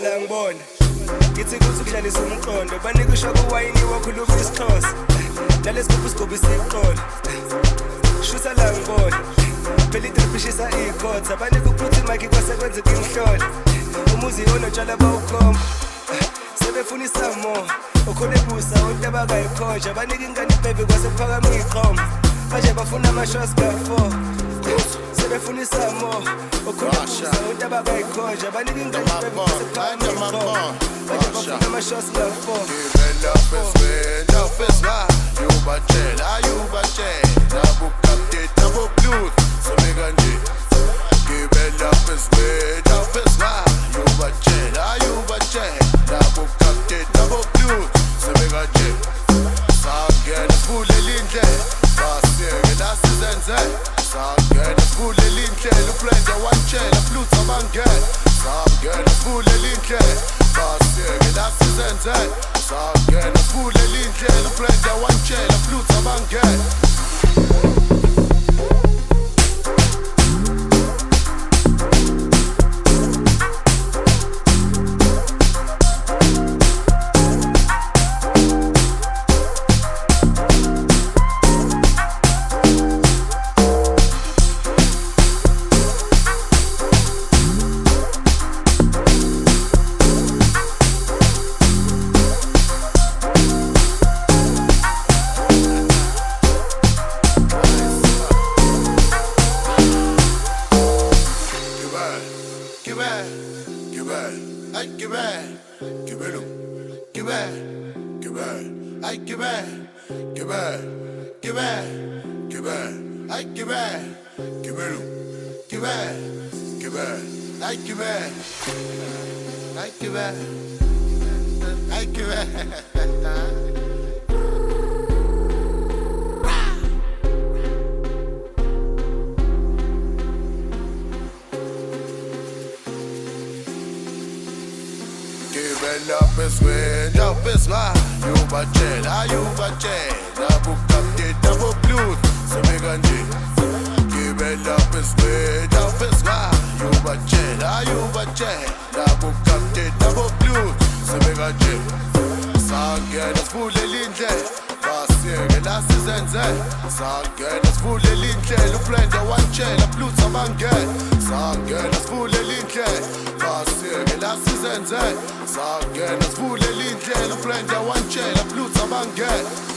la ngibona ngithi kuthi kudlalisa umqondo banika ushoka uwayini wakhuluma isixhosa nalesigubhu sigubhu siqola shutha la ngibona phela idribishisa ikhotha banika ukuphuthi imike kwasekwenzeka imhlola umuzi onotshala bawukhomba sebefuna isamo okhona ebusa ontaba kayikhonja banika ingane ibhebe kwasephakama iqhoma manje bafuna amashots ka4 sebefuna isamo okhona ebusa ontaba kayikhonja banika ingane ibhebe kwasephakama iqhoma manje bafuna amashots ka4 Yubatshela bukapteta boblues sobeka nje gibela peswena peswa yubatshela bukapteta boblues sobeka nje sangena sivulele indlela basiyeke lasizenze sangena sivulele indlela ublenda wantshela blues abangena sangena sivulele indlela basiyeke lasizenze sangena sivulele indlela ublenda wantshela blues abangena Yubatshela bukapteta boblues sobeka nje gibela peswena peswa yubatshela bukapteta boblues sobeka nje sangena sivulele indlela basiyeke lasizenze sangena sivulele indlela ublenda wantshela blues abangena sangena sivulele indlela basiyeke lasizenze sangena sivulele indlela ublenda wantshela blues abangena